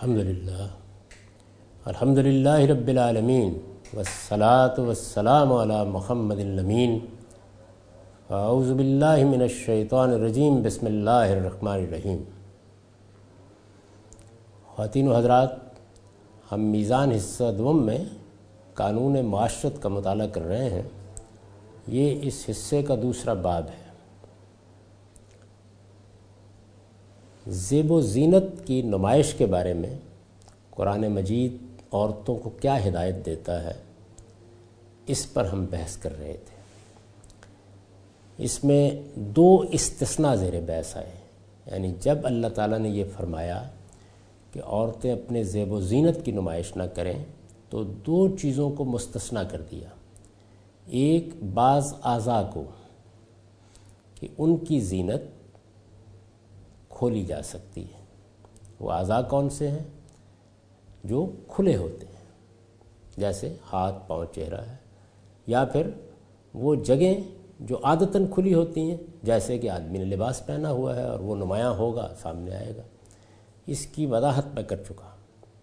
الحمدللہ رب العالمین والصلاة والسلام علی محمد الامین اعوذ باللہ من الشیطان الرجیم بسم اللہ الرحمن الرحیم۔ خواتین و حضرات، ہم میزان حصہ دوم میں قانون معاشرت کا مطالعہ کر رہے ہیں۔ یہ اس حصے کا دوسرا باب ہے۔ زیب و زینت کی نمائش کے بارے میں قرآن مجید عورتوں کو کیا ہدایت دیتا ہے، اس پر ہم بحث کر رہے تھے۔ اس میں دو استثناء زیر بحث آئے، یعنی جب اللہ تعالیٰ نے یہ فرمایا کہ عورتیں اپنے زیب و زینت کی نمائش نہ کریں تو دو چیزوں کو مستثنیٰ کر دیا۔ ایک بعض اعضاء کو کہ ان کی زینت کھولی جا سکتی ہے۔ وہ اعضاء کون سے ہیں؟ جو کھلے ہوتے ہیں، جیسے ہاتھ، پاؤں، چہرہ ہے، یا پھر وہ جگہیں جو عادتاً کھلی ہوتی ہیں، جیسے کہ آدمی نے لباس پہنا ہوا ہے اور وہ نمایاں ہوگا، سامنے آئے گا۔ اس کی وضاحت میں کر چکا۔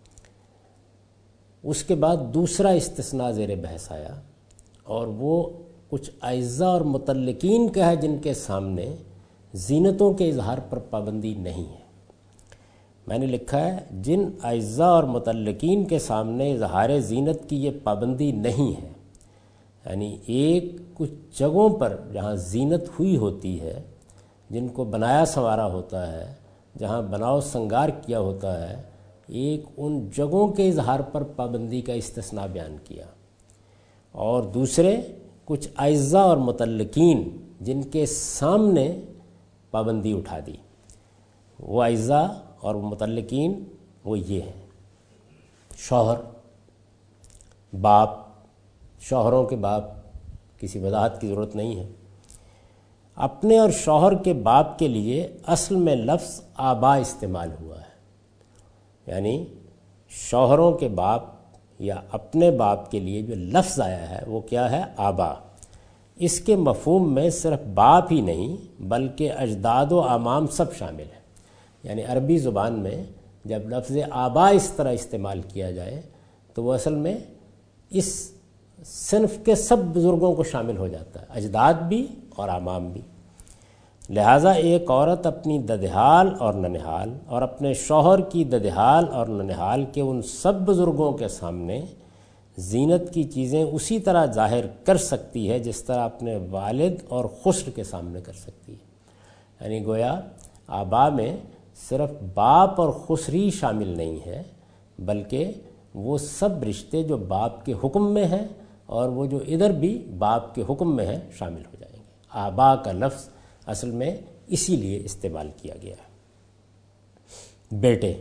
اس کے بعد دوسرا استثناء زیر بحث آیا، اور وہ کچھ اعضاء اور متعلقین کا ہے جن کے سامنے زینتوں کے اظہار پر پابندی نہیں ہے۔ میں نے لکھا ہے جن اعضاء اور متعلقین کے سامنے اظہار زینت کی یہ پابندی نہیں ہے، یعنی ایک کچھ جگہوں پر جہاں زینت ہوئی ہوتی ہے، جن کو بنایا سنوارا ہوتا ہے، جہاں بناؤ سنگار کیا ہوتا ہے، ایک ان جگہوں کے اظہار پر پابندی کا استثناء بیان کیا، اور دوسرے کچھ اعضاء اور متعلقین جن کے سامنے پابندی اٹھا دی۔ وہ اعضاء اور متعلقین وہ یہ ہیں: شوہر، باپ، شوہروں کے باپ، کسی وضاحت کی ضرورت نہیں ہے۔ اپنے اور شوہر کے باپ کے لیے اصل میں لفظ آبا استعمال ہوا ہے، یعنی شوہروں کے باپ یا اپنے باپ کے لیے جو لفظ آیا ہے وہ کیا ہے؟ آبا۔ اس کے مفہوم میں صرف باپ ہی نہیں بلکہ اجداد و اعمام سب شامل ہیں۔ یعنی عربی زبان میں جب لفظ آبا اس طرح استعمال کیا جائے تو وہ اصل میں اس صنف کے سب بزرگوں کو شامل ہو جاتا ہے، اجداد بھی اور اعمام بھی۔ لہٰذا ایک عورت اپنی ددحال اور ننہال اور اپنے شوہر کی ددحال اور ننہال کے ان سب بزرگوں کے سامنے زینت کی چیزیں اسی طرح ظاہر کر سکتی ہے جس طرح اپنے والد اور خسر کے سامنے کر سکتی ہے۔ یعنی گویا آبا میں صرف باپ اور خسر ہی شامل نہیں ہے بلکہ وہ سب رشتے جو باپ کے حکم میں ہیں اور وہ جو ادھر بھی باپ کے حکم میں ہیں شامل ہو جائیں گے۔ آبا کا لفظ اصل میں اسی لیے استعمال کیا گیا ہے۔ بیٹے،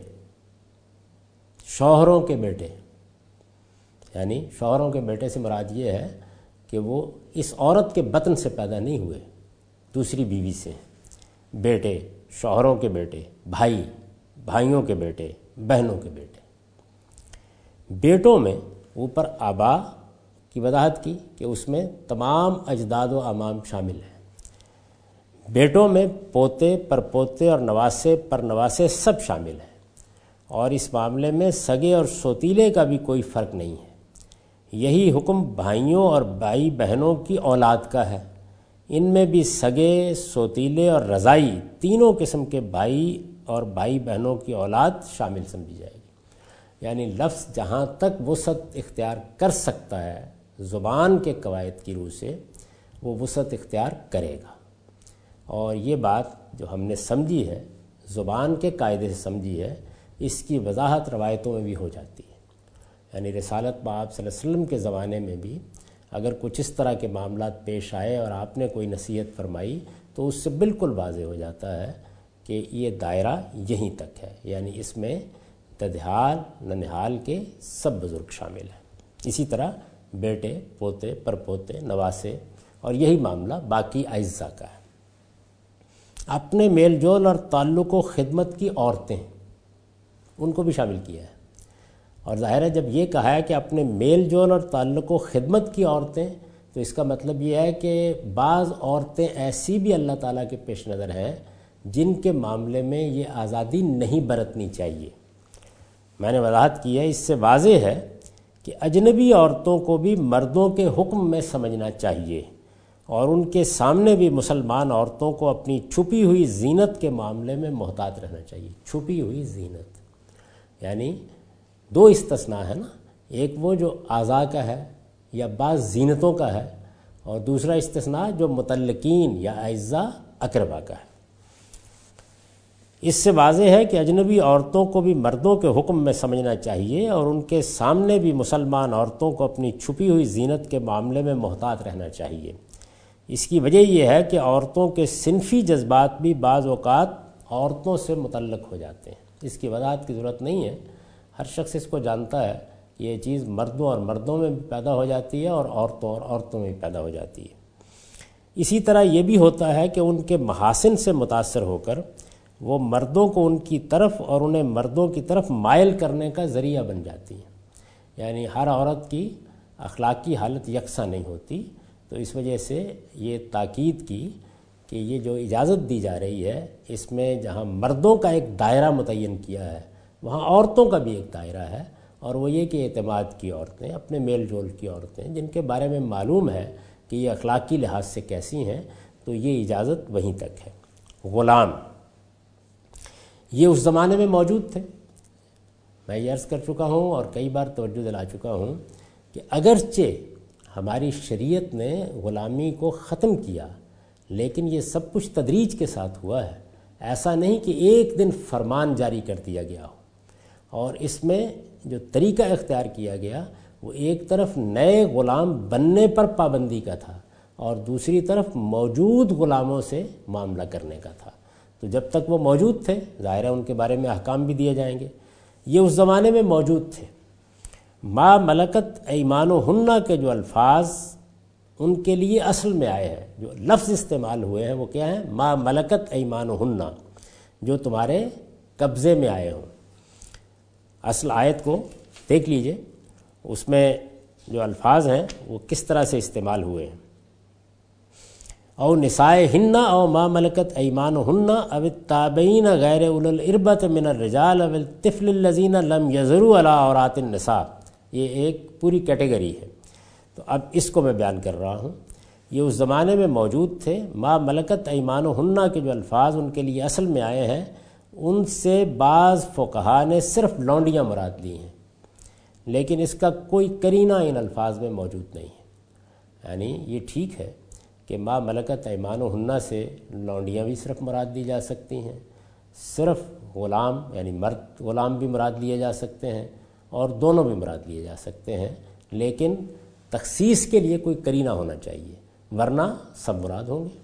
شوہروں کے بیٹے، یعنی شوہروں کے بیٹے سے مراد یہ ہے کہ وہ اس عورت کے بطن سے پیدا نہیں ہوئے، دوسری بیوی سے۔ بیٹے، شوہروں کے بیٹے، بھائی، بھائیوں کے بیٹے، بہنوں کے بیٹے۔ بیٹوں میں اوپر آبا کی وضاحت کی کہ اس میں تمام اجداد و اعمام شامل ہیں۔ بیٹوں میں پوتے، پرپوتے اور نواسے، پرنواسے سب شامل ہیں، اور اس معاملے میں سگے اور سوتیلے کا بھی کوئی فرق نہیں ہے۔ یہی حکم بھائیوں اور بھائی بہنوں کی اولاد کا ہے۔ ان میں بھی سگے، سوتیلے اور رضائی تینوں قسم کے بھائی اور بھائی بہنوں کی اولاد شامل سمجھی جائے گی۔ یعنی لفظ جہاں تک وسعت اختیار کر سکتا ہے زبان کے قواعد کی روح سے، وہ وسعت اختیار کرے گا۔ اور یہ بات جو ہم نے سمجھی ہے، زبان کے قاعدے سے سمجھی ہے، اس کی وضاحت روایتوں میں بھی ہو جاتی ہے۔ یعنی رسالت بآب صلی اللہ علیہ وسلم کے زمانے میں بھی اگر کچھ اس طرح کے معاملات پیش آئے اور آپ نے کوئی نصیحت فرمائی تو اس سے بالکل واضح ہو جاتا ہے کہ یہ دائرہ یہیں تک ہے، یعنی اس میں ددحال، ننہال کے سب بزرگ شامل ہیں۔ اسی طرح بیٹے، پوتے، پرپوتے، نواسے، اور یہی معاملہ باقی اعضاء کا ہے۔ اپنے میل جول اور تعلق و خدمت کی عورتیں، ان کو بھی شامل کیا ہے۔ اور ظاہر ہے جب یہ کہا ہے کہ اپنے میل جول اور تعلق و خدمت کی عورتیں، تو اس کا مطلب یہ ہے کہ بعض عورتیں ایسی بھی اللہ تعالیٰ کے پیش نظر ہیں جن کے معاملے میں یہ آزادی نہیں برتنی چاہیے۔ میں نے وضاحت کی ہے، اس سے واضح ہے کہ اجنبی عورتوں کو بھی مردوں کے حکم میں سمجھنا چاہیے اور ان کے سامنے بھی مسلمان عورتوں کو اپنی چھپی ہوئی زینت کے معاملے میں محتاط رہنا چاہیے۔ چھپی ہوئی زینت یعنی دو استثناء ہے نا، ایک وہ جو اعضاء کا ہے یا بعض زینتوں کا ہے، اور دوسرا استثناء جو مطلقین یا اعزاء اقربا کا ہے۔ اس سے واضح ہے کہ اجنبی عورتوں کو بھی مردوں کے حکم میں سمجھنا چاہیے اور ان کے سامنے بھی مسلمان عورتوں کو اپنی چھپی ہوئی زینت کے معاملے میں محتاط رہنا چاہیے۔ اس کی وجہ یہ ہے کہ عورتوں کے صنفی جذبات بھی بعض اوقات عورتوں سے متعلق ہو جاتے ہیں۔ اس کی وضاحت کی ضرورت نہیں ہے، ہر شخص اس کو جانتا ہے، یہ چیز مردوں اور مردوں میں بھی پیدا ہو جاتی ہے اور عورتوں میں بھی پیدا ہو جاتی ہے۔ اسی طرح یہ بھی ہوتا ہے کہ ان کے محاسن سے متاثر ہو کر وہ مردوں کو ان کی طرف اور انہیں مردوں کی طرف مائل کرنے کا ذریعہ بن جاتی ہیں۔ یعنی ہر عورت کی اخلاقی حالت یکساں نہیں ہوتی، تو اس وجہ سے یہ تاکید کی کہ یہ جو اجازت دی جا رہی ہے اس میں جہاں مردوں کا ایک دائرہ متعین کیا ہے وہاں عورتوں کا بھی ایک دائرہ ہے، اور وہ یہ کہ اعتماد کی عورتیں، اپنے میل جول کی عورتیں جن کے بارے میں معلوم ہے کہ یہ اخلاقی لحاظ سے کیسی ہیں، تو یہ اجازت وہیں تک ہے۔ غلام یہ اس زمانے میں موجود تھے، میں یہ عرض کر چکا ہوں اور کئی بار توجہ دلا چکا ہوں کہ اگرچہ ہماری شریعت نے غلامی کو ختم کیا لیکن یہ سب کچھ تدریج کے ساتھ ہوا ہے، ایسا نہیں کہ ایک دن فرمان جاری کر دیا گیا ہو، اور اس میں جو طریقہ اختیار کیا گیا وہ ایک طرف نئے غلام بننے پر پابندی کا تھا اور دوسری طرف موجود غلاموں سے معاملہ کرنے کا تھا۔ تو جب تک وہ موجود تھے ظاہر ہے ان کے بارے میں احکام بھی دیے جائیں گے، یہ اس زمانے میں موجود تھے۔ ما ملکت ایمانہن کے جو الفاظ ان کے لیے اصل میں آئے ہیں، جو لفظ استعمال ہوئے ہیں وہ کیا ہیں؟ ما ملکت ایمانہن، جو تمہارے قبضے میں آئے ہوں۔ اصل آیت کو دیکھ لیجئے، اس میں جو الفاظ ہیں وہ کس طرح سے استعمال ہوئے ہیں۔ او نسائہن او ما ملکت ایمانہن او التابعین غیر اولی الاربۃ من الرجال او الطفل الذین لم یظہروا علی عورات النساء، یہ ایک پوری کیٹیگری ہے۔ تو اب اس کو میں بیان کر رہا ہوں، یہ اس زمانے میں موجود تھے۔ ما ملکت ایمانہن کے جو الفاظ ان کے لیے اصل میں آئے ہیں ان سے بعض فقہا نے صرف لونڈیاں مراد لی ہیں، لیکن اس کا کوئی قرینہ ان الفاظ میں موجود نہیں ہے۔ یعنی یہ ٹھیک ہے کہ ما ملکت ایمانہن سے لونڈیاں بھی صرف مراد لی جا سکتی ہیں، صرف غلام یعنی مرد غلام بھی مراد لیے جا سکتے ہیں اور دونوں بھی مراد لیے جا سکتے ہیں، لیکن تخصیص کے لیے کوئی قرینہ ہونا چاہیے ورنہ سب مراد ہوں گے۔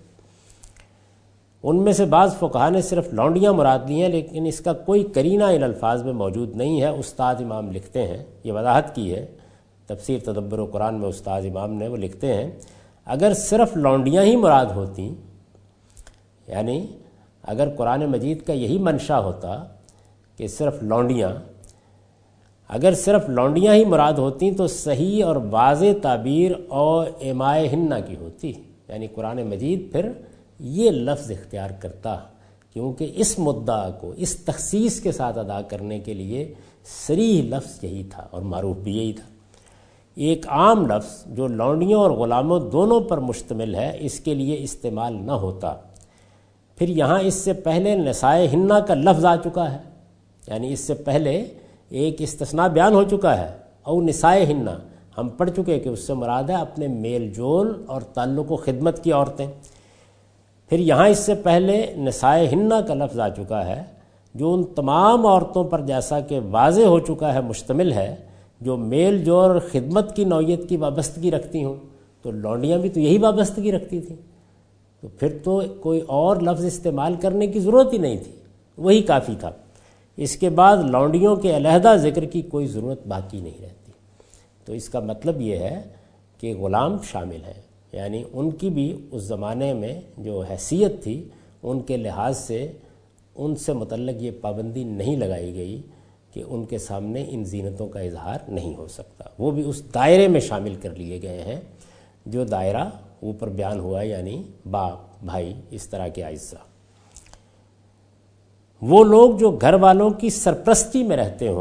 ان میں سے بعض فقہا نے صرف لونڈیاں مراد لی ہیں، لیکن اس کا کوئی قرینہ ان الفاظ میں موجود نہیں ہے۔ استاد امام لکھتے ہیں، یہ وضاحت کی ہے تفسیر تدبر و قرآن میں استاد امام نے، وہ لکھتے ہیں اگر صرف لونڈیاں ہی مراد ہوتی، یعنی اگر قرآن مجید کا یہی منشا ہوتا کہ صرف لونڈیاں، اگر صرف لونڈیاں ہی مراد ہوتیں تو صحیح اور واضح تعبیر اور امائہن کی ہوتی، یعنی قرآن مجید پھر یہ لفظ اختیار کرتا، کیونکہ اس مدعا کو اس تخصیص کے ساتھ ادا کرنے کے لیے صریح لفظ یہی تھا اور معروف بھی یہی تھا۔ ایک عام لفظ جو لونڈیوں اور غلاموں دونوں پر مشتمل ہے اس کے لیے استعمال نہ ہوتا۔ پھر یہاں اس سے پہلے نسائہن کا لفظ آ چکا ہے، یعنی اس سے پہلے ایک استثناء بیان ہو چکا ہے، او نسائہن ہم پڑھ چکے کہ اس سے مراد ہے اپنے میل جول اور تعلق و خدمت کی عورتیں۔ پھر یہاں اس سے پہلے نسائہن کا لفظ آ چکا ہے جو ان تمام عورتوں پر جیسا کہ واضح ہو چکا ہے مشتمل ہے جو میل جول اور خدمت کی نوعیت کی وابستگی رکھتی ہوں۔ تو لونڈیاں بھی تو یہی وابستگی رکھتی تھیں، تو پھر تو کوئی اور لفظ استعمال کرنے کی ضرورت ہی نہیں تھی، وہی کافی تھا۔ اس کے بعد لونڈیوں کے علیحدہ ذکر کی کوئی ضرورت باقی نہیں رہتی۔ تو اس کا مطلب یہ ہے کہ غلام شامل ہیں، یعنی ان کی بھی اس زمانے میں جو حیثیت تھی ان کے لحاظ سے ان سے متعلق یہ پابندی نہیں لگائی گئی کہ ان کے سامنے ان زینتوں کا اظہار نہیں ہو سکتا، وہ بھی اس دائرے میں شامل کر لیے گئے ہیں جو دائرہ اوپر بیان ہوا ہے، یعنی باپ بھائی اس طرح کے اعزاء۔ وہ لوگ جو گھر والوں کی سرپرستی میں رہتے ہوں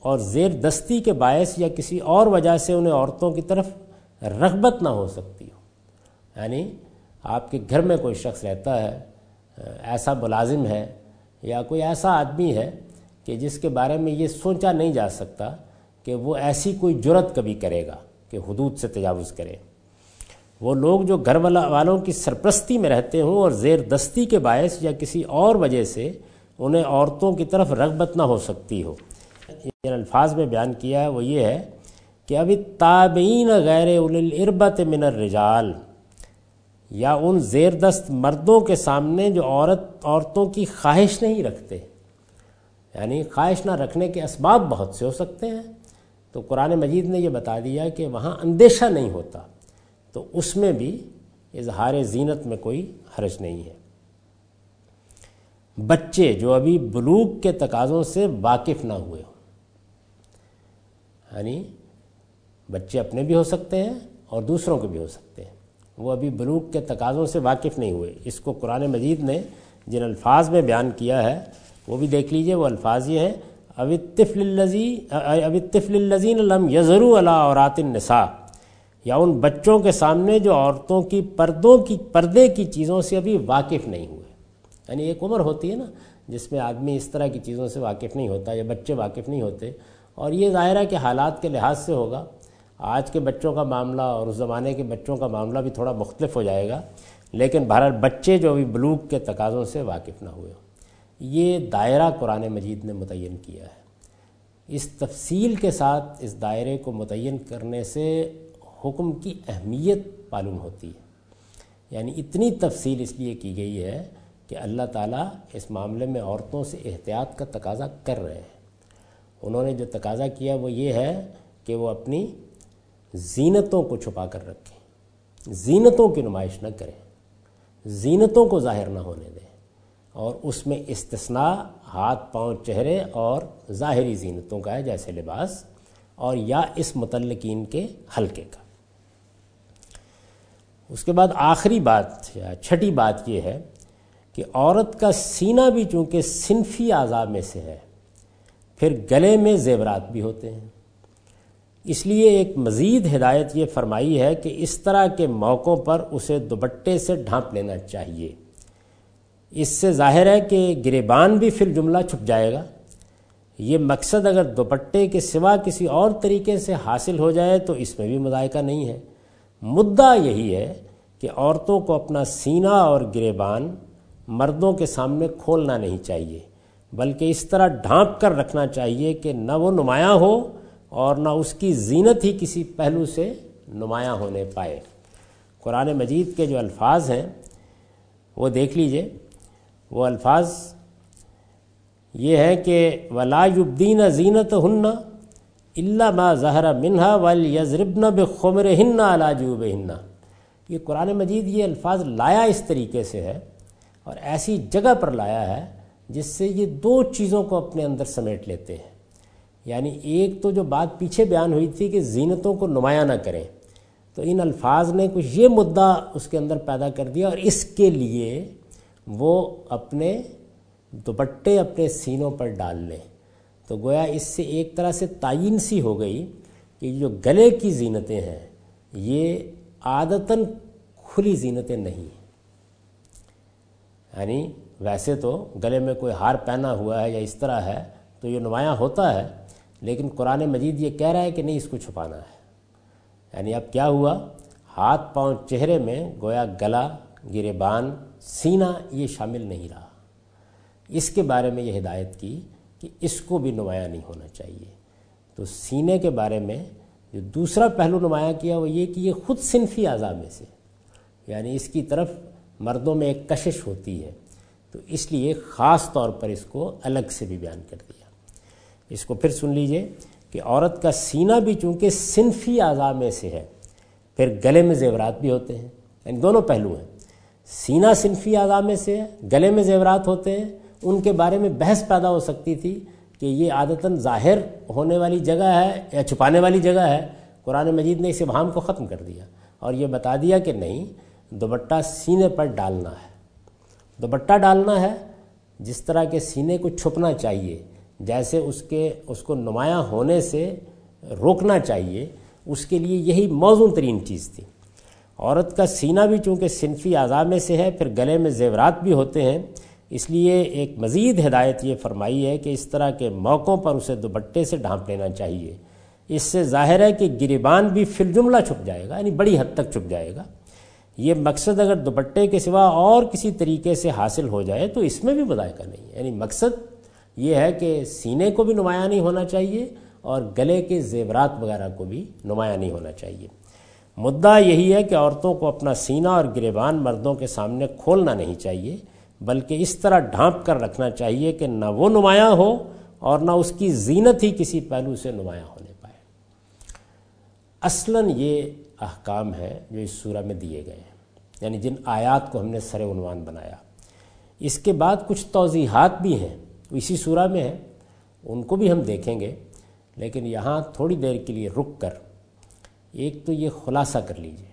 اور زیر دستی کے باعث یا کسی اور وجہ سے انہیں عورتوں کی طرف رغبت نہ ہو سکتی ہو. یعنی آپ کے گھر میں کوئی شخص رہتا ہے، ایسا ملازم ہے یا کوئی ایسا آدمی ہے کہ جس کے بارے میں یہ سوچا نہیں جا سکتا کہ وہ ایسی کوئی جرت کبھی کرے گا کہ حدود سے تجاوز کرے. وہ لوگ جو گھر والوں کی سرپرستی میں رہتے ہوں اور زیر دستی کے باعث یا کسی اور وجہ سے انہیں عورتوں کی طرف رغبت نہ ہو سکتی ہو. جن الفاظ میں بیان کیا ہے وہ یہ ہے کہ اب التابعین غیر اولی الاربۃ من الرجال، یا ان زیر دست مردوں کے سامنے جو عورتوں کی خواہش نہیں رکھتے. یعنی خواہش نہ رکھنے کے اسباب بہت سے ہو سکتے ہیں، تو قرآن مجید نے یہ بتا دیا کہ وہاں اندیشہ نہیں ہوتا، تو اس میں بھی اظہار زینت میں کوئی حرج نہیں ہے. بچے جو ابھی بلوغ کے تقاضوں سے واقف نہ ہوئے ہوں، یعنی بچے اپنے بھی ہو سکتے ہیں اور دوسروں کے بھی ہو سکتے ہیں، وہ ابھی بلوغ کے تقاضوں سے واقف نہیں ہوئے. اس کو قرآن مجید نے جن الفاظ میں بیان کیا ہے وہ بھی دیکھ لیجئے. وہ الفاظ یہ ہیں اب الطفل الذین لم یظہروا علی عورات النساء، یا ان بچوں کے سامنے جو عورتوں کی پردے کی چیزوں سے ابھی واقف نہیں ہوئے. یعنی ایک عمر ہوتی ہے نا جس میں آدمی اس طرح کی چیزوں سے واقف نہیں ہوتا یا بچے واقف نہیں ہوتے، اور یہ ظاہر ہے کہ حالات کے لحاظ سے ہوگا. آج کے بچوں کا معاملہ اور اس زمانے کے بچوں کا معاملہ بھی تھوڑا مختلف ہو جائے گا، لیکن بہرحال بچے جو ابھی بلوغ کے تقاضوں سے واقف نہ ہوئے ہوں، یہ دائرہ قرآن مجید نے متعین کیا ہے. اس تفصیل کے ساتھ اس دائرے کو متعین کرنے سے حکم کی اہمیت معلوم ہوتی ہے. یعنی اتنی تفصیل اس لیے کی گئی ہے کہ اللہ تعالیٰ اس معاملے میں عورتوں سے احتیاط کا تقاضا کر رہے ہیں. انہوں نے جو تقاضا کیا وہ یہ ہے کہ وہ اپنی زینتوں کو چھپا کر رکھیں، زینتوں کی نمائش نہ کریں، زینتوں کو ظاہر نہ ہونے دیں. اور اس میں استثناء ہاتھ پاؤں چہرے اور ظاہری زینتوں کا ہے، جیسے لباس اور یا اس متعلقین کے حلقے کا. اس کے بعد آخری بات یا چھٹی بات یہ ہے کہ عورت کا سینہ بھی چونکہ صنفی اعضاء میں سے ہے، پھر گلے میں زیورات بھی ہوتے ہیں. اس لیے ایک مزید ہدایت یہ فرمائی ہے کہ اس طرح کے موقعوں پر اسے دوپٹے سے ڈھانپ لینا چاہیے. اس سے ظاہر ہے کہ گریبان بھی فی الجملہ چھپ جائے گا. یہ مقصد اگر دوپٹے کے سوا کسی اور طریقے سے حاصل ہو جائے تو اس میں بھی مذائقہ نہیں ہے. مدعا یہی ہے کہ عورتوں کو اپنا سینہ اور گریبان مردوں کے سامنے کھولنا نہیں چاہیے، بلکہ اس طرح ڈھانپ کر رکھنا چاہیے کہ نہ وہ نمایاں ہو اور نہ اس کی زینت ہی کسی پہلو سے نمایاں ہونے پائے. قرآن مجید کے جو الفاظ ہیں وہ دیکھ لیجئے. وہ الفاظ یہ ہے کہ وَلَا يُبْدِينَ زِينَتَهُنَّ إِلَّا مَا ظَهَرَ مِنْهَا وَلْيَضْرِبْنَ بِخُمُرِهِنَّ عَلَى جُيُوبِهِنَّ. یہ قرآن مجید یہ الفاظ لایا اس طریقے سے ہے اور ایسی جگہ پر لایا ہے جس سے یہ دو چیزوں کو اپنے اندر سمیٹ لیتے ہیں. یعنی ایک تو جو بات پیچھے بیان ہوئی تھی کہ زینتوں کو نمایاں نہ کریں، تو ان الفاظ نے کچھ یہ مدعا اس کے اندر پیدا کر دیا، اور اس کے لیے وہ اپنے دوپٹے اپنے سینوں پر ڈال لیں. تو گویا اس سے ایک طرح سے تعین سی ہو گئی کہ جو گلے کی زینتیں ہیں یہ عادتاً کھلی زینتیں نہیں ہیں. یعنی ویسے تو گلے میں کوئی ہار پہنا ہوا ہے یا اس طرح ہے تو یہ نمایاں ہوتا ہے، لیکن قرآن مجید یہ کہہ رہا ہے کہ نہیں، اس کو چھپانا ہے. یعنی اب کیا ہوا، ہاتھ پاؤں چہرے میں گویا گلا، گریبان، سینہ یہ شامل نہیں رہا. اس کے بارے میں یہ ہدایت کی کہ اس کو بھی نمایاں نہیں ہونا چاہیے. تو سینے کے بارے میں جو دوسرا پہلو نمایاں کیا وہ یہ کہ یہ خود صنفی اعضاء میں سے، یعنی اس کی طرف مردوں میں ایک کشش ہوتی ہے، تو اس لیے خاص طور پر اس کو الگ سے بھی بیان کر دیا. اس کو پھر سن لیجئے کہ عورت کا سینہ بھی چونکہ صنفی اعضاء میں سے ہے، پھر گلے میں زیورات بھی ہوتے ہیں. یعنی دونوں پہلو ہیں، سینہ صنفی اعضاء میں سے ہے، گلے میں زیورات ہوتے ہیں. ان کے بارے میں بحث پیدا ہو سکتی تھی کہ یہ عادتاً ظاہر ہونے والی جگہ ہے یا چھپانے والی جگہ ہے. قرآن مجید نے اس ابہام کو ختم کر دیا اور یہ بتا دیا کہ نہیں، دوپٹہ سینے پر ڈالنا ہے. دوپٹہ ڈالنا ہے جس طرح کے سینے کو چھپنا چاہیے، جیسے اس کو نمایاں ہونے سے روکنا چاہیے، اس کے لیے یہی موزوں ترین چیز تھی۔ عورت کا سینہ بھی چونکہ صنفی اعضاء میں سے ہے، پھر گلے میں زیورات بھی ہوتے ہیں، اس لیے ایک مزید ہدایت یہ فرمائی ہے کہ اس طرح کے موقعوں پر اسے دوپٹے سے ڈھانپ لینا چاہیے۔ اس سے ظاہر ہے کہ گریبان بھی فی الجملہ چھپ جائے گا، یعنی بڑی حد تک چھپ جائے گا۔ یہ مقصد اگر دوپٹے کے سوا اور کسی طریقے سے حاصل ہو جائے تو اس میں بھی مذائقہ نہیں ہے، یعنی مقصد یہ ہے کہ سینے کو بھی نمایاں نہیں ہونا چاہیے اور گلے کے زیورات وغیرہ کو بھی نمایاں نہیں ہونا چاہیے۔ مدعا یہی ہے کہ عورتوں کو اپنا سینہ اور گریبان مردوں کے سامنے کھولنا نہیں چاہیے، بلکہ اس طرح ڈھانپ کر رکھنا چاہیے کہ نہ وہ نمایاں ہو اور نہ اس کی زینت ہی کسی پہلو سے نمایاں ہونے پائے۔ اصلاً یہ احکام ہیں جو اس سورہ میں دیے گئے ہیں، یعنی جن آیات کو ہم نے سر عنوان بنایا۔ اس کے بعد کچھ توضیحات بھی ہیں اسی سورہ میں ہیں، ان کو بھی ہم دیکھیں گے، لیکن یہاں تھوڑی دیر کے لیے رک کر ایک تو یہ خلاصہ کر لیجئے۔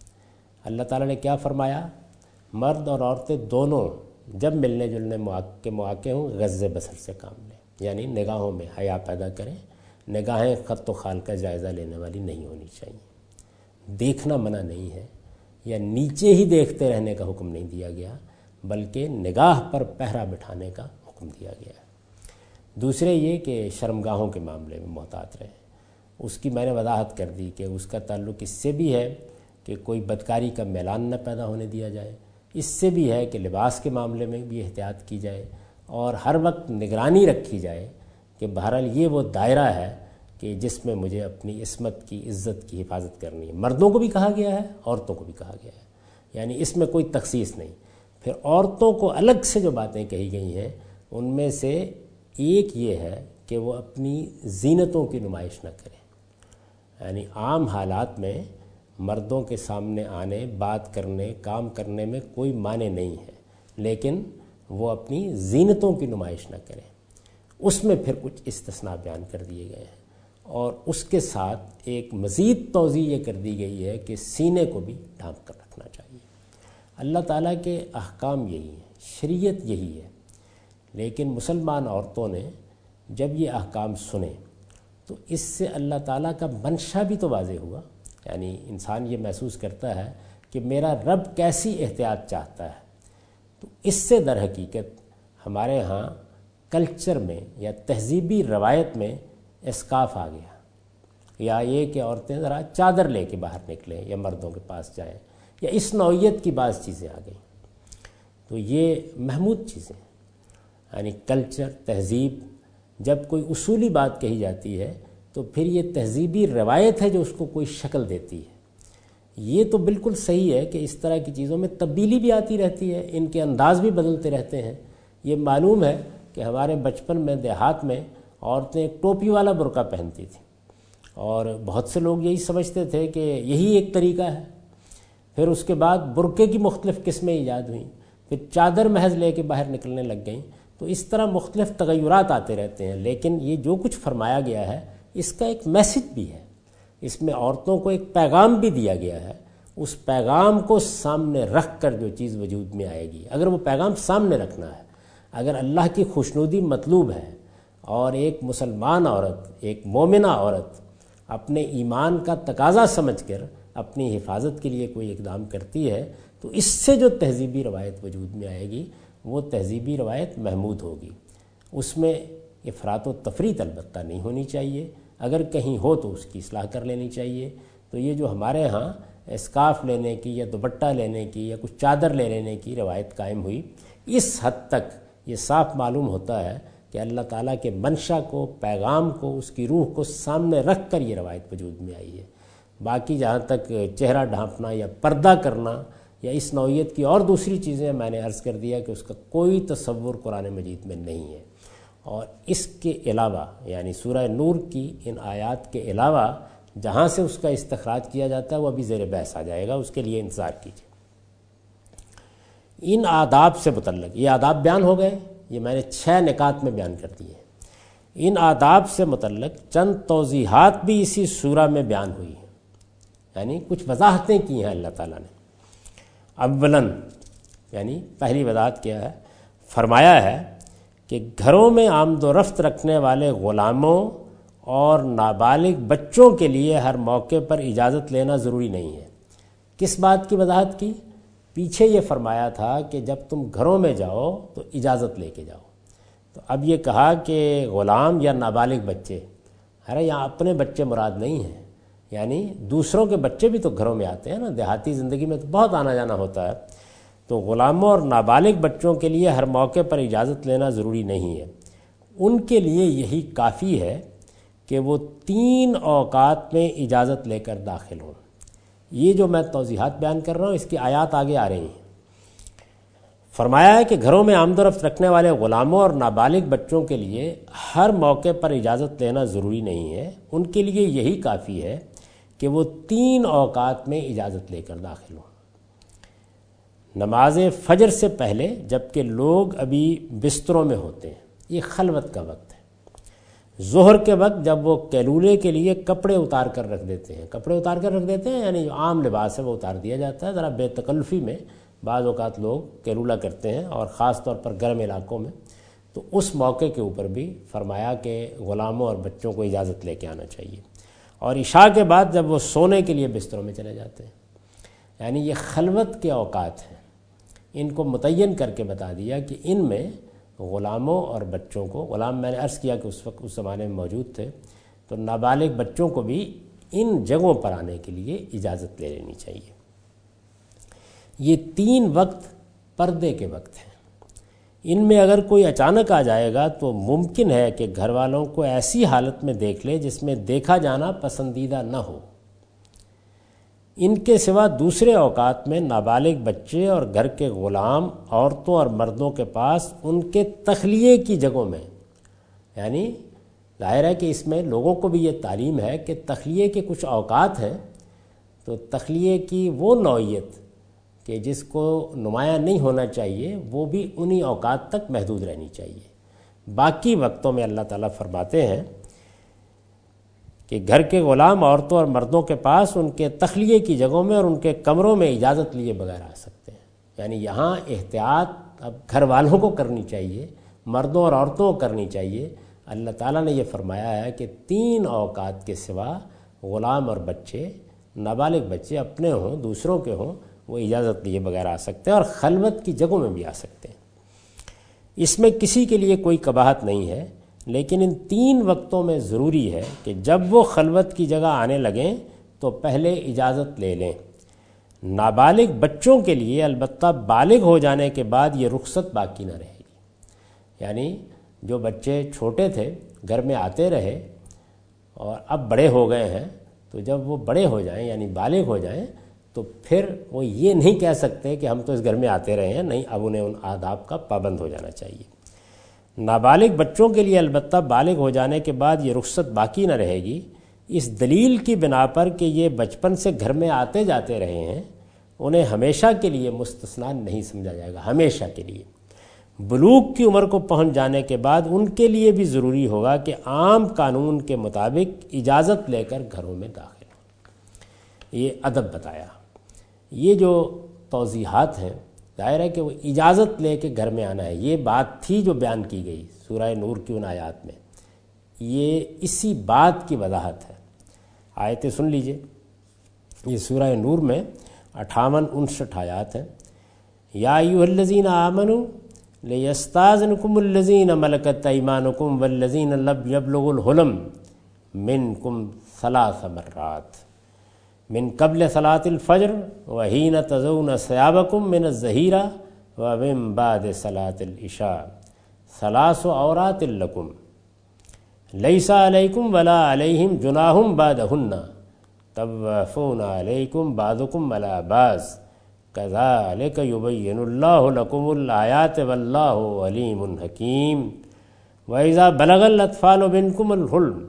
اللہ تعالیٰ نے کیا فرمایا؟ مرد اور عورتیں دونوں جب ملنے جلنے کے مواقع ہوں غض بصر سے کام لیں، یعنی نگاہوں میں حیا پیدا کریں۔ نگاہیں خط و خال کا جائزہ لینے والی نہیں ہونی چاہیے، دیکھنا منع نہیں ہے، یا نیچے ہی دیکھتے رہنے کا حکم نہیں دیا گیا، بلکہ نگاہ پر پہرا بٹھانے کا حکم دیا گیا ہے۔ دوسرے یہ کہ شرمگاہوں کے معاملے میں محتاط رہیں، اس کی میں نے وضاحت کر دی کہ اس کا تعلق اس سے بھی ہے کہ کوئی بدکاری کا میلان نہ پیدا ہونے دیا جائے، اس سے بھی ہے کہ لباس کے معاملے میں بھی احتیاط کی جائے اور ہر وقت نگرانی رکھی جائے کہ بہرحال یہ وہ دائرہ ہے کہ جس میں مجھے اپنی عصمت کی، عزت کی حفاظت کرنی ہے۔ مردوں کو بھی کہا گیا ہے، عورتوں کو بھی کہا گیا ہے، یعنی اس میں کوئی تخصیص نہیں۔ پھر عورتوں کو الگ سے جو باتیں کہی گئی ہیں ان میں سے ایک یہ ہے کہ وہ اپنی زینتوں کی نمائش نہ کریں، یعنی عام حالات میں مردوں کے سامنے آنے، بات کرنے، کام کرنے میں کوئی معنی نہیں ہے، لیکن وہ اپنی زینتوں کی نمائش نہ کریں۔ اس میں پھر کچھ استثناء بیان کر دیے گئے ہیں، اور اس کے ساتھ ایک مزید توضیح یہ کر دی گئی ہے کہ سینے کو بھی ڈھانپ کر رکھنا چاہیے۔ اللہ تعالیٰ کے احکام یہی ہیں، شریعت یہی ہے، لیکن مسلمان عورتوں نے جب یہ احکام سنے تو اس سے اللہ تعالیٰ کا منشا بھی تو واضح ہوا، یعنی انسان یہ محسوس کرتا ہے کہ میرا رب کیسی احتیاط چاہتا ہے۔ تو اس سے در حقیقت ہمارے ہاں کلچر میں یا تہذیبی روایت میں اسکاف آ گیا، یا یہ کہ عورتیں ذرا چادر لے کے باہر نکلیں یا مردوں کے پاس جائیں، یا اس نوعیت کی بعض چیزیں آ گئیں۔ تو یہ محمود چیزیں، یعنی کلچر، تہذیب، جب کوئی اصولی بات کہی جاتی ہے تو پھر یہ تہذیبی روایت ہے جو اس کو کوئی شکل دیتی ہے۔ یہ تو بالکل صحیح ہے کہ اس طرح کی چیزوں میں تبدیلی بھی آتی رہتی ہے، ان کے انداز بھی بدلتے رہتے ہیں۔ یہ معلوم ہے کہ ہمارے بچپن میں دیہات میں عورتیں ایک ٹوپی والا برقع پہنتی تھیں، اور بہت سے لوگ یہی سمجھتے تھے کہ یہی ایک طریقہ ہے۔ پھر اس کے بعد برقعے کی مختلف قسمیں ایجاد ہوئیں، پھر چادر محض لے کے باہر نکلنے لگ گئیں۔ تو اس طرح مختلف تغیرات آتے رہتے ہیں، لیکن یہ جو کچھ فرمایا گیا ہے اس کا ایک میسج بھی ہے، اس میں عورتوں کو ایک پیغام بھی دیا گیا ہے۔ اس پیغام کو سامنے رکھ کر جو چیز وجود میں آئے گی، اگر وہ پیغام سامنے رکھنا ہے، اگر اللہ کی خوشنودی مطلوب ہے اور ایک مسلمان عورت، ایک مومنہ عورت اپنے ایمان کا تقاضا سمجھ کر اپنی حفاظت کے لیے کوئی اقدام کرتی ہے، تو اس سے جو تہذیبی روایت وجود میں آئے گی وہ تہذیبی روایت محمود ہوگی۔ اس میں افراط و تفریط البتہ نہیں ہونی چاہیے، اگر کہیں ہو تو اس کی اصلاح کر لینی چاہیے۔ تو یہ جو ہمارے ہاں اسکارف لینے کی یا دوپٹہ لینے کی یا کچھ چادر لے لینے کی روایت قائم ہوئی، اس حد تک یہ صاف معلوم ہوتا ہے کہ اللہ تعالیٰ کے منشا کو، پیغام کو، اس کی روح کو سامنے رکھ کر یہ روایت وجود میں آئی ہے۔ باقی جہاں تک چہرہ ڈھانپنا یا پردہ کرنا یا اس نوعیت کی اور دوسری چیزیں، میں نے عرض کر دیا کہ اس کا کوئی تصور قرآن مجید میں نہیں ہے۔ اور اس کے علاوہ یعنی سورہ نور کی ان آیات کے علاوہ جہاں سے اس کا استخراج کیا جاتا ہے وہ ابھی زیر بحث آ جائے گا، اس کے لیے انتظار کیجیے۔ ان آداب سے متعلق یہ آداب بیان ہو گئے، یہ میں نے 6 نکات میں بیان کر دیے۔ ان آداب سے متعلق چند توضیحات بھی اسی سورہ میں بیان ہوئی ہیں، یعنی کچھ وضاحتیں کی ہیں اللہ تعالیٰ نے۔ اولاً یعنی پہلی وضاحت کیا ہے؟ فرمایا ہے کہ گھروں میں آمد و رفت رکھنے والے غلاموں اور نابالغ بچوں کے لیے ہر موقع پر اجازت لینا ضروری نہیں ہے۔ کس بات کی وضاحت کی؟ پیچھے یہ فرمایا تھا کہ جب تم گھروں میں جاؤ تو اجازت لے کے جاؤ، تو اب یہ کہا کہ غلام یا نابالغ بچے، ارے یہاں اپنے بچے مراد نہیں ہیں، یعنی دوسروں کے بچے بھی تو گھروں میں آتے ہیں نا، دیہاتی زندگی میں تو بہت آنا جانا ہوتا ہے، تو غلاموں اور نابالغ بچوں کے لیے ہر موقع پر اجازت لینا ضروری نہیں ہے۔ ان کے لیے یہی کافی ہے کہ وہ 3 اوقات میں اجازت لے کر داخل ہوں۔ یہ جو میں توضیحات بیان کر رہا ہوں اس کی آیات آگے آ رہی ہیں۔ فرمایا ہے کہ گھروں میں آمد و رفت رکھنے والے غلاموں اور نابالغ بچوں کے لیے ہر موقع پر اجازت لینا ضروری نہیں ہے، ان کے لیے یہی کافی ہے کہ وہ 3 اوقات میں اجازت لے کر داخل ہوں۔ نماز فجر سے پہلے جبکہ لوگ ابھی بستروں میں ہوتے ہیں، یہ خلوت کا وقت ہے۔ ظہر کے وقت جب وہ قیلولے کے لیے کپڑے اتار کر رکھ دیتے ہیں، کپڑے اتار کر رکھ دیتے ہیں یعنی جو عام لباس ہے وہ اتار دیا جاتا ہے، ذرا بے تکلفی میں بعض اوقات لوگ قیلولہ کرتے ہیں اور خاص طور پر گرم علاقوں میں، تو اس موقع کے اوپر بھی فرمایا کہ غلاموں اور بچوں کو اجازت لے کے آنا چاہیے۔ اور عشاء کے بعد جب وہ سونے کے لیے بستروں میں چلے جاتے ہیں، یعنی یہ خلوت کے اوقات ہیں، ان کو متعین کر کے بتا دیا کہ ان میں غلاموں اور بچوں کو، غلام میں نے عرض کیا کہ اس وقت اس زمانے میں موجود تھے، تو نابالغ بچوں کو بھی ان جگہوں پر آنے کے لیے اجازت لے لینی چاہیے۔ یہ 3 وقت پردے کے وقت ہیں، ان میں اگر کوئی اچانک آ جائے گا تو ممکن ہے کہ گھر والوں کو ایسی حالت میں دیکھ لے جس میں دیکھا جانا پسندیدہ نہ ہو۔ ان کے سوا دوسرے اوقات میں نابالغ بچے اور گھر کے غلام عورتوں اور مردوں کے پاس ان کے تخلیے کی جگہوں میں، یعنی ظاہر ہے کہ اس میں لوگوں کو بھی یہ تعلیم ہے کہ تخلیے کے کچھ اوقات ہیں، تو تخلیے کی وہ نوعیت کہ جس کو نمایاں نہیں ہونا چاہیے وہ بھی انہی اوقات تک محدود رہنی چاہیے۔ باقی وقتوں میں اللہ تعالیٰ فرماتے ہیں کہ گھر کے غلام عورتوں اور مردوں کے پاس ان کے تخلیے کی جگہوں میں اور ان کے کمروں میں اجازت لیے بغیر آ سکتے ہیں۔ یعنی یہاں احتیاط اب گھر والوں کو کرنی چاہیے، مردوں اور عورتوں کو کرنی چاہیے۔ اللہ تعالیٰ نے یہ فرمایا ہے کہ 3 اوقات کے سوا غلام اور بچے، نابالغ بچے اپنے ہوں دوسروں کے ہوں، وہ اجازت لیے بغیر آ سکتے ہیں اور خلوت کی جگہوں میں بھی آ سکتے ہیں۔ اس میں کسی کے لیے کوئی قباحت نہیں ہے، لیکن ان 3 وقتوں میں ضروری ہے کہ جب وہ خلوت کی جگہ آنے لگیں تو پہلے اجازت لے لیں۔ نابالغ بچوں کے لیے البتہ بالغ ہو جانے کے بعد یہ رخصت باقی نہ رہے گی، یعنی جو بچے چھوٹے تھے گھر میں آتے رہے اور اب بڑے ہو گئے ہیں، تو جب وہ بڑے ہو جائیں یعنی بالغ ہو جائیں تو پھر وہ یہ نہیں کہہ سکتے کہ ہم تو اس گھر میں آتے رہے ہیں، نہیں، اب انہیں ان آداب کا پابند ہو جانا چاہیے۔ نابالغ بچوں کے لیے البتہ بالغ ہو جانے کے بعد یہ رخصت باقی نہ رہے گی، اس دلیل کی بنا پر کہ یہ بچپن سے گھر میں آتے جاتے رہے ہیں، انہیں ہمیشہ کے لیے مستثنا نہیں سمجھا جائے گا، ہمیشہ کے لیے۔ بلوغ کی عمر کو پہنچ جانے کے بعد ان کے لیے بھی ضروری ہوگا کہ عام قانون کے مطابق اجازت لے کر گھروں میں داخل ہوں۔ یہ ادب بتایا، یہ جو توضیحات ہیں ظاہر ہے کہ وہ اجازت لے کے گھر میں آنا ہے، یہ بات تھی جو بیان کی گئی سورہ نور کی ان آیات میں، یہ اسی بات کی وضاحت ہے۔ آیتیں سن لیجئے، یہ سورہ نور میں 58-59 آیات ہیں۔ یا ایھا الذین آمنوا لیستاذنکم الذین ملکت ایمانکم والذین لم یبلغوا الحلم منکم 3 مرات من قبل صلاة الفجر وحین تضعون ثیابکم من الظہیرہ ومن بعد صلاة العشاء 3 عورات لکم لیس علیکم ولا علیہم جناح بعدہن طوافون علیکم بعضکم علی بعض کذالک یبین اللہ لکم الآیات واللہ علیم حکیم وإذا بلغ الأطفال منکم الحلم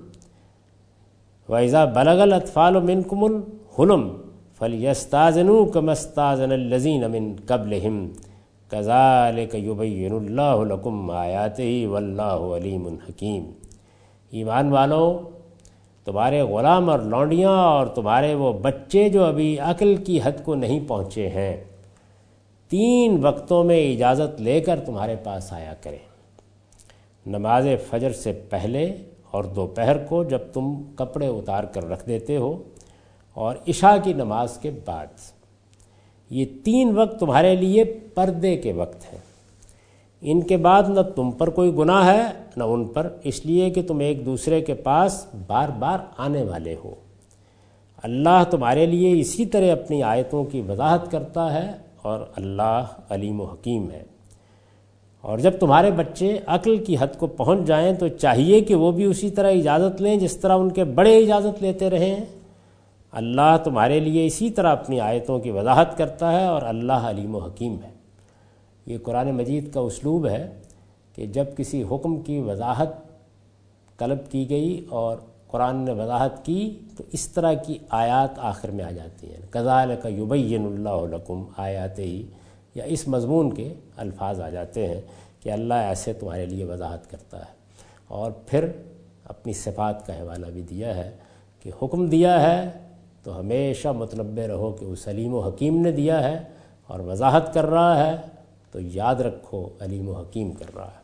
وَإِذَا بَلَغَ الْأَطْفَالُ مِنْكُمُ الْحُلُمَ فَلْيَسْتَأْذِنُوا كَمَا اسْتَأْذَنَ الَّذِينَ مِنْ قَبْلِهِمْ كَذَلِكَ يُبَيِّنُ اللَّهُ لَكُمْ آيَاتِهِ وَاللَّهُ عَلِيمٌ حَكِيمٌ۔ ایمان والو، تمہارے غلام اور لونڈیاں اور تمہارے وہ بچے جو ابھی عقل کی حد کو نہیں پہنچے ہیں 3 وقتوں میں اجازت لے کر تمہارے پاس آیا کریں۔ نماز فجر سے پہلے اور دوپہر کو جب تم کپڑے اتار کر رکھ دیتے ہو، اور عشاء کی نماز کے بعد۔ یہ 3 وقت تمہارے لیے پردے کے وقت ہیں، ان کے بعد نہ تم پر کوئی گناہ ہے نہ ان پر، اس لیے کہ تم ایک دوسرے کے پاس بار بار آنے والے ہو۔ اللہ تمہارے لیے اسی طرح اپنی آیتوں کی وضاحت کرتا ہے، اور اللہ علیم و حکیم ہے۔ اور جب تمہارے بچے عقل کی حد کو پہنچ جائیں تو چاہیے کہ وہ بھی اسی طرح اجازت لیں جس طرح ان کے بڑے اجازت لیتے رہے ہیں۔ اللہ تمہارے لیے اسی طرح اپنی آیتوں کی وضاحت کرتا ہے، اور اللہ علیم و حکیم ہے۔ یہ قرآن مجید کا اسلوب ہے کہ جب کسی حکم کی وضاحت طلب کی گئی اور قرآن نے وضاحت کی تو اس طرح کی آیات آخر میں آ جاتی ہیں، کذالک یبین اللہ لکم آیاتہ، یا اس مضمون کے الفاظ آ جاتے ہیں کہ اللہ ایسے تمہارے لیے وضاحت کرتا ہے۔ اور پھر اپنی صفات کا حوالہ بھی دیا ہے کہ حکم دیا ہے تو ہمیشہ متنبہ رہو کہ اس علیم و حکیم نے دیا ہے، اور وضاحت کر رہا ہے تو یاد رکھو علیم و حکیم کر رہا ہے۔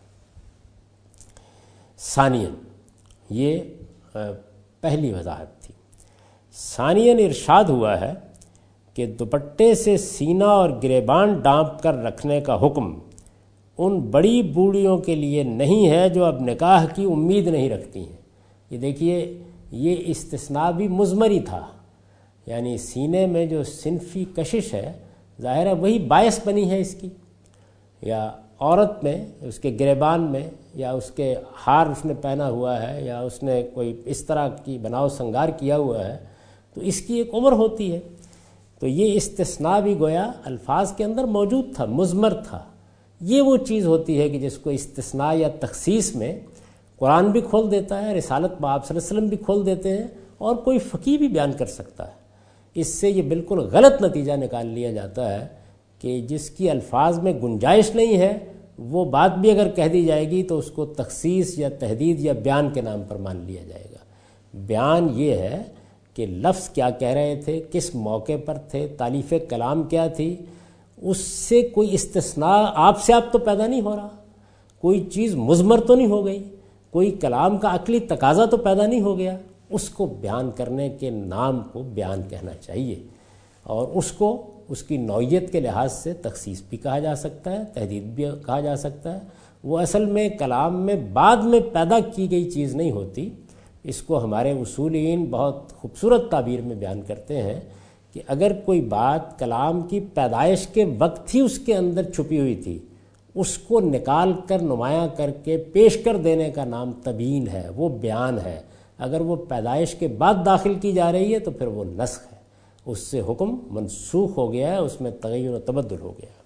ثانیاً، یہ پہلی وضاحت تھی۔ ثانیاً ارشاد ہوا ہے کہ دوپٹے سے سینہ اور گریبان ڈانپ کر رکھنے کا حکم ان بڑی بوڑھیوں کے لیے نہیں ہے جو اب نکاح کی امید نہیں رکھتی ہیں۔ یہ دیکھیے، یہ استثناء بھی مضمری تھا، یعنی سینے میں جو صنفی کشش ہے ظاہر ہے وہی باعث بنی ہے اس کی، یا عورت میں اس کے گریبان میں، یا اس کے ہار اس نے پہنا ہوا ہے، یا اس نے کوئی اس طرح کی بناؤ سنگار کیا ہوا ہے، تو اس کی ایک عمر ہوتی ہے۔ تو یہ استثناء بھی گویا الفاظ کے اندر موجود تھا، مضمر تھا۔ یہ وہ چیز ہوتی ہے کہ جس کو استثناء یا تخصیص میں قرآن بھی کھول دیتا ہے، رسالت میں آپ صلی اللہ علیہ وسلم بھی کھول دیتے ہیں، اور کوئی فقیہ بھی بیان کر سکتا ہے۔ اس سے یہ بالکل غلط نتیجہ نکال لیا جاتا ہے کہ جس کی الفاظ میں گنجائش نہیں ہے وہ بات بھی اگر کہہ دی جائے گی تو اس کو تخصیص یا تحدید یا بیان کے نام پر مان لیا جائے گا۔ بیان یہ ہے کہ لفظ کیا کہہ رہے تھے، کس موقع پر تھے، تالیف کلام کیا تھی، اس سے کوئی استثناء آپ سے آپ تو پیدا نہیں ہو رہا، کوئی چیز مضمر تو نہیں ہو گئی، کوئی کلام کا عقلی تقاضا تو پیدا نہیں ہو گیا۔ اس کو بیان کرنے کے نام کو بیان کہنا چاہیے، اور اس کو اس کی نوعیت کے لحاظ سے تخصیص بھی کہا جا سکتا ہے، تحدید بھی کہا جا سکتا ہے۔ وہ اصل میں کلام میں بعد میں پیدا کی گئی چیز نہیں ہوتی۔ اس کو ہمارے اصولین بہت خوبصورت تعبیر میں بیان کرتے ہیں کہ اگر کوئی بات کلام کی پیدائش کے وقت ہی اس کے اندر چھپی ہوئی تھی، اس کو نکال کر نمایاں کر کے پیش کر دینے کا نام تبیین ہے، وہ بیان ہے۔ اگر وہ پیدائش کے بعد داخل کی جا رہی ہے تو پھر وہ نسخ ہے، اس سے حکم منسوخ ہو گیا ہے، اس میں تغیر و تبدل ہو گیا۔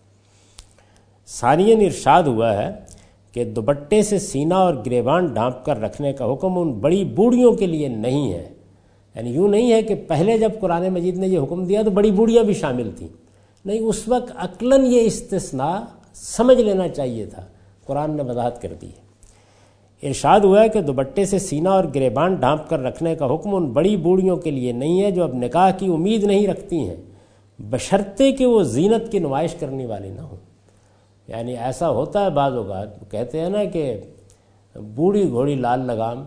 ثانیاً ارشاد ہوا ہے کہ دوپٹے سے سینہ اور گریبان ڈھانپ کر رکھنے کا حکم ان بڑی بوڑھیوں کے لیے نہیں ہے، یعنی یوں نہیں ہے کہ پہلے جب قرآن مجید نے یہ حکم دیا تو بڑی بوڑھیاں بھی شامل تھیں، نہیں، اس وقت عقلاً یہ استثناء سمجھ لینا چاہیے تھا، قرآن نے وضاحت کر دی ہے۔ ارشاد ہوا ہے کہ دوپٹے سے سینہ اور گریبان ڈھانپ کر رکھنے کا حکم ان بڑی بوڑھیوں کے لیے نہیں ہے جو اب نکاح کی امید نہیں رکھتی ہیں، بشرطے کہ وہ زینت کی نمائش کرنے والی نہ ہوں۔ یعنی ایسا ہوتا ہے بعض اوقات، کہتے ہیں نا کہ بوڑھی گھوڑی لال لگام،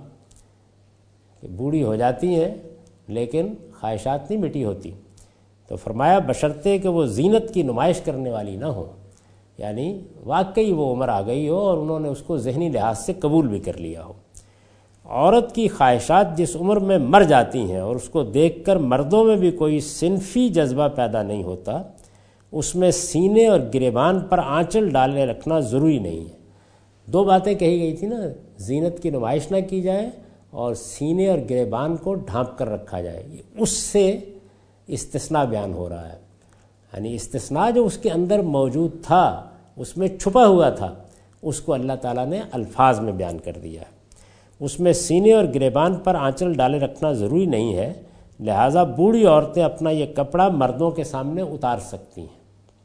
کہ بوڑھی ہو جاتی ہیں لیکن خواہشات نہیں مٹی ہوتی، تو فرمایا بشرطے کہ وہ زینت کی نمائش کرنے والی نہ ہوں، یعنی واقعی وہ عمر آ گئی ہو اور انہوں نے اس کو ذہنی لحاظ سے قبول بھی کر لیا ہو۔ عورت کی خواہشات جس عمر میں مر جاتی ہیں اور اس کو دیکھ کر مردوں میں بھی کوئی صنفی جذبہ پیدا نہیں ہوتا، اس میں سینے اور گریبان پر آنچل ڈالے رکھنا ضروری نہیں ہے۔ دو باتیں کہی گئی تھی نا، زینت کی نمائش نہ کی جائے اور سینے اور گریبان کو ڈھانپ کر رکھا جائے، اس سے استثناء بیان ہو رہا ہے، یعنی استثناء جو اس کے اندر موجود تھا، اس میں چھپا ہوا تھا، اس کو اللہ تعالیٰ نے الفاظ میں بیان کر دیا ہے۔ اس میں سینے اور گریبان پر آنچل ڈالے رکھنا ضروری نہیں ہے، لہٰذا بوڑھی عورتیں اپنا یہ کپڑا مردوں کے سامنے اتار سکتی ہیں،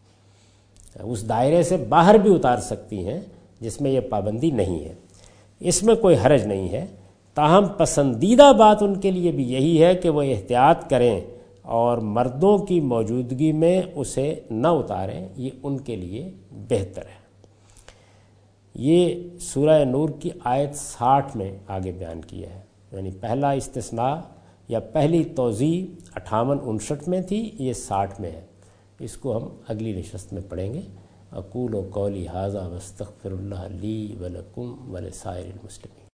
اس دائرے سے باہر بھی اتار سکتی ہیں جس میں یہ پابندی نہیں ہے، اس میں کوئی حرج نہیں ہے۔ تاہم پسندیدہ بات ان کے لیے بھی یہی ہے کہ وہ احتیاط کریں اور مردوں کی موجودگی میں اسے نہ اتاریں، یہ ان کے لیے بہتر ہے۔ یہ سورہ نور کی آیت 60 میں آگے بیان کیا ہے، یعنی پہلا استثناء یا پہلی توضیح 58-59 میں تھی، یہ 60 میں ہے۔ اس کو ہم اگلی نشست میں پڑھیں گے۔ اقول قولی ھذا واستغفر اللہ لی ولکم ولسائر المسلمین۔